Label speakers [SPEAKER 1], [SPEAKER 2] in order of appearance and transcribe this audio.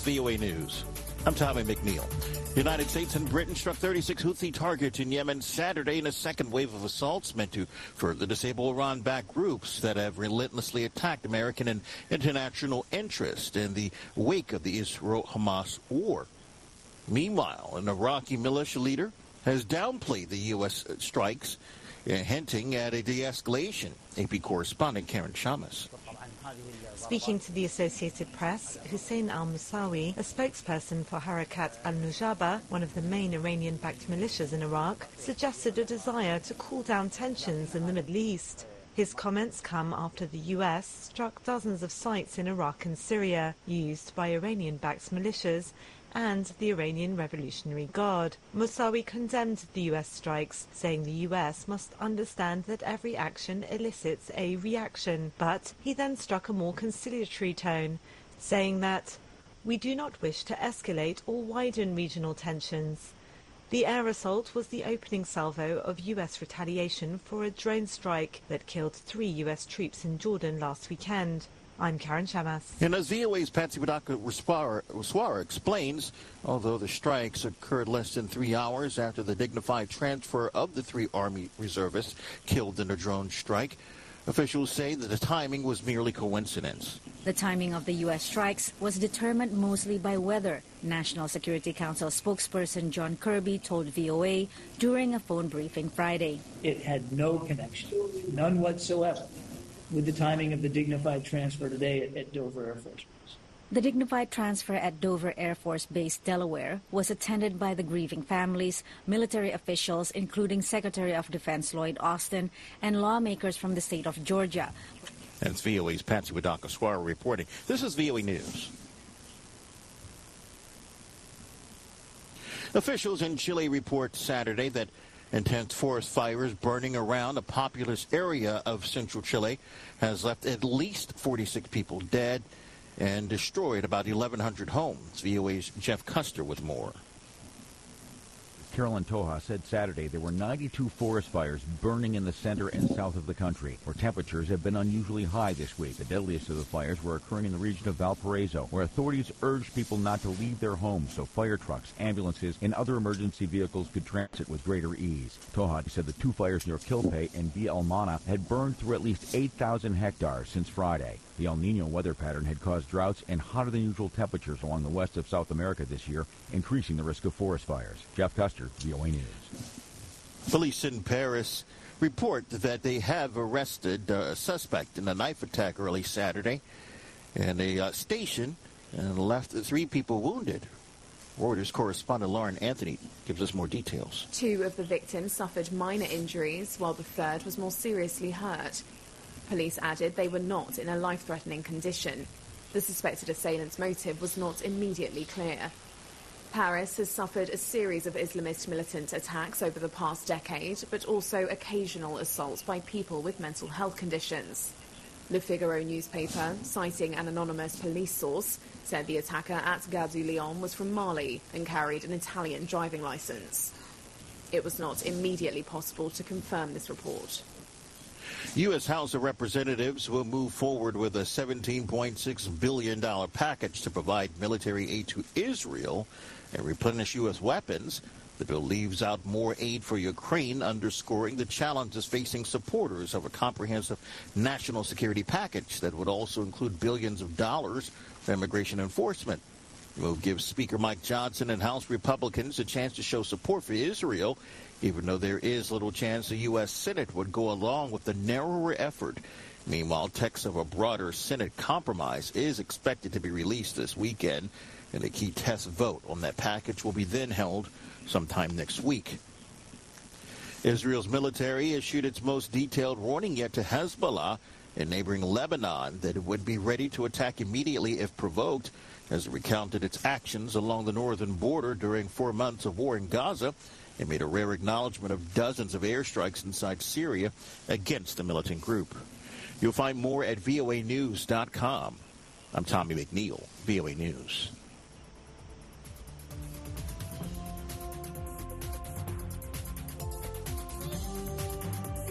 [SPEAKER 1] is VOA News. I'm Tommy McNeil. The United States and Britain struck 36 Houthi targets in Yemen Saturday in a second wave of assaults meant to further disable Iran-backed groups that have relentlessly attacked American and international interest in the wake of the Israel-Hamas war. Meanwhile, an Iraqi militia leader has downplayed the U.S. strikes, hinting at a de-escalation. AP correspondent Karen Shamas.
[SPEAKER 2] Speaking to the Associated Press, Hussein al-Musawi, a spokesperson for Harakat al-Nujaba, one of the main Iranian-backed militias in Iraq, suggested a desire to cool down tensions in the Middle East. His comments come after the U.S. struck dozens of sites in Iraq and Syria used by Iranian-backed militias and the Iranian Revolutionary Guard. Musawi condemned the U.S. strikes, saying the U.S. must understand that every action elicits a reaction. But he then struck a more conciliatory tone, saying that we do not wish to escalate or widen regional tensions. The air assault was the opening salvo of U.S. retaliation for a drone strike that killed 3 U.S. troops in Jordan last weekend. I'm Karen Shamas.
[SPEAKER 1] And as VOA's Patsy Wadaka explains, although the strikes occurred less than 3 hours after the dignified transfer of the 3 Army reservists killed in a drone strike, officials say that the timing was merely coincidence.
[SPEAKER 3] The timing of the U.S. strikes was determined mostly by weather, National Security Council spokesperson John Kirby told VOA during a phone briefing Friday.
[SPEAKER 4] It had no connection, none whatsoever, with the timing of the dignified transfer today at Dover Air Force Base.
[SPEAKER 3] The dignified transfer at Dover Air Force Base, Delaware, was attended by the grieving families, military officials, including Secretary of Defense Lloyd Austin, and lawmakers from the state of Georgia.
[SPEAKER 1] That's VOA's Patsy Wadaka reporting. This is VOA News. Officials in Chile report Saturday that intense forest fires burning around a populous area of central Chile has left at least 46 people dead and destroyed about 1,100 homes. VOA's Jeff Custer with more.
[SPEAKER 5] Carolyn Toja said Saturday there were 92 forest fires burning in the center and south of the country, where temperatures have been unusually high this week. The deadliest of the fires were occurring in the region of Valparaiso, where authorities urged people not to leave their homes so fire trucks, ambulances, and other emergency vehicles could transit with greater ease. Toja said the 2 fires near Quilpé and Villa Almana had burned through at least 8,000 hectares since Friday. The El Nino weather pattern had caused droughts and hotter than usual temperatures along the west of South America this year, increasing the risk of forest fires. Jeff Custer, VOA News.
[SPEAKER 1] Police in Paris report that they have arrested a suspect in a knife attack early Saturday in a station and left 3 people wounded. Reuters correspondent Lauren Anthony gives us more details.
[SPEAKER 6] 2 of the victims suffered minor injuries, while the 3rd was more seriously hurt. Police added they were not in a life-threatening condition. The suspected assailant's motive was not immediately clear. Paris has suffered a series of Islamist militant attacks over the past decade, but also occasional assaults by people with mental health conditions. Le Figaro newspaper, citing an anonymous police source, said the attacker at Gare du Lyon was from Mali and carried an Italian driving licence. It was not immediately possible to confirm this report.
[SPEAKER 1] U.S. House of Representatives will move forward with a $17.6 billion package to provide military aid to Israel and replenish U.S. weapons. The bill leaves out more aid for Ukraine, underscoring the challenges facing supporters of a comprehensive national security package that would also include billions of dollars for immigration enforcement. The move gives Speaker Mike Johnson and House Republicans a chance to show support for Israel, even though there is little chance the U.S. Senate would go along with the narrower effort. Meanwhile, text of a broader Senate compromise is expected to be released this weekend, and a key test vote on that package will be then held sometime next week. Israel's military issued its most detailed warning yet to Hezbollah in neighboring Lebanon that it would be ready to attack immediately if provoked, as it recounted its actions along the northern border during 4 months of war in Gaza. It made a rare acknowledgement of dozens of airstrikes inside Syria against the militant group. You'll find more at voanews.com. I'm Tommy McNeil, VOA News.